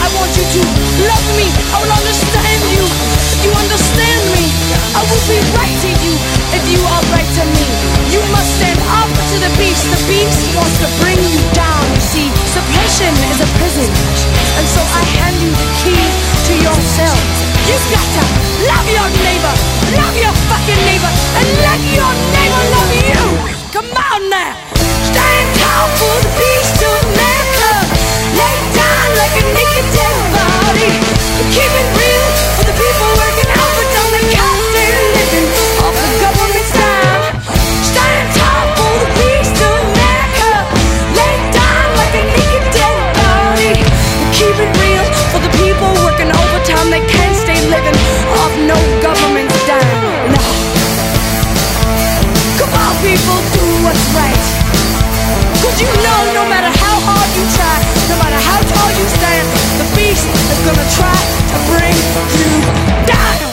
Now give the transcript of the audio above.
I want you to love me. I will understand you. If you understand me, I will be right to you. If you are right to me, you must stand up to the beast. The beast wants to bring you down. You see, suppression is a prison, and so I hand you the key to yourself. You've got to love your neighbor, love your fucking neighbor, and let your neighbor love you. Come on now, stand tall for the beast of America. Lay down like a naked dead body. Keep it real for the people working overtime. They can't stay living off the government's dime. Stand tall for the beast of America. Lay down like a naked dead body. Keep it real for the people working overtime. They can't stay living off no government's dime. No. Come on, people, do what's right. Cause you know no matter how hard you try, no matter how tall you stand, the beast is gonna try to bring you down.